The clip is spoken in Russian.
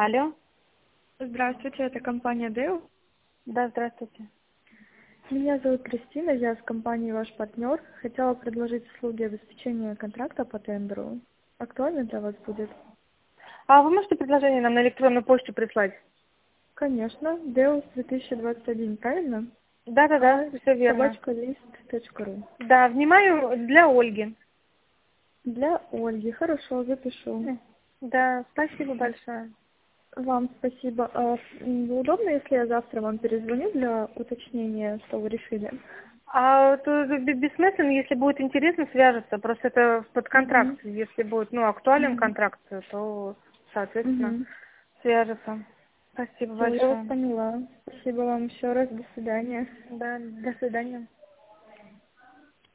Алло. Здравствуйте, это компания Дейл. Да, здравствуйте. Меня зовут Кристина, я с компанией ваш партнер. Хотела предложить услуги обеспечения контракта по тендеру. Актуально для вас будет? А вы можете предложение нам на электронную почту прислать? Конечно, Deus 2021, правильно? Да, все верно. Собачкалист.ру. Да, внимаю для Ольги. Для Ольги. Хорошо, запишу. Да, спасибо большое. Вам спасибо. Удобно, если я завтра вам перезвоню для уточнения, что вы решили? А то бессмысленно, если будет интересно, свяжется. Просто это под контракт. Угу. Если будет, актуален Угу. контракт, то, соответственно, Угу. свяжется. Спасибо Все, я вас большое. поняла. Спасибо вам еще раз. До свидания. Да, до свидания.